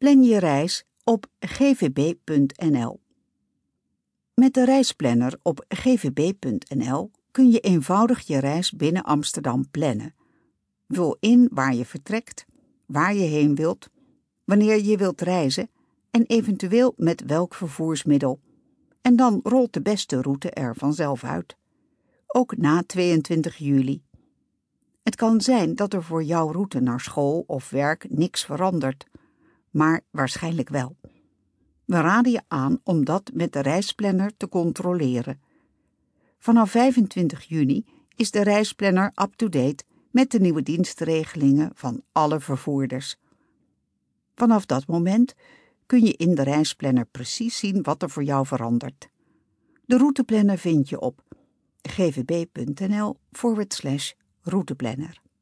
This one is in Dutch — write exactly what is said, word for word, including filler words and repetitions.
Plan je reis op g v b punt n l. Met de reisplanner op g v b punt n l kun je eenvoudig je reis binnen Amsterdam plannen. Vul in waar je vertrekt, waar je heen wilt, wanneer je wilt reizen en eventueel met welk vervoersmiddel. En dan rolt de beste route er vanzelf uit. Ook na tweeëntwintig juli. Het kan zijn dat er voor jouw route naar school of werk niks verandert, maar waarschijnlijk wel. We raden je aan om dat met de reisplanner te controleren. Vanaf vijfentwintig juni is de reisplanner up-to-date met de nieuwe dienstregelingen van alle vervoerders. Vanaf dat moment kun je in de reisplanner precies zien wat er voor jou verandert. De routeplanner vind je op g v b punt n l forward slash routeplanner.